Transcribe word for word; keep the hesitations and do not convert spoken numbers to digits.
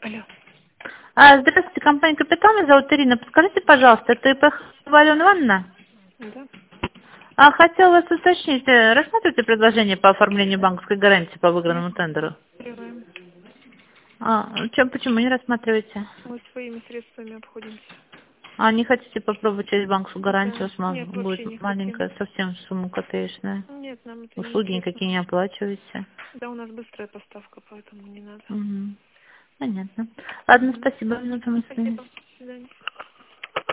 Алло. А, здравствуйте, компания «Капитал», меня зовут Ирина. Подскажите, пожалуйста, это ИП Алена Ивановна? Да. А, хотела вас уточнить, э, рассматриваете предложение по оформлению банковской гарантии по Нет, выигранному тендеру? делаем. А, чем, почему не рассматриваете? Мы своими средствами обходимся. А не хотите попробовать через банковскую гарантию? Да. У вас ма- Нет, вообще будет не хотим. маленькая, совсем сумма копеечная. Нет, нам это не Услуги интересно. никакие не оплачиваете. Да, у нас быстрая поставка, поэтому не надо. Угу. Понятно. Ладно, Мгм. спасибо. Минуту, мы с вами. Спасибо. До свидания.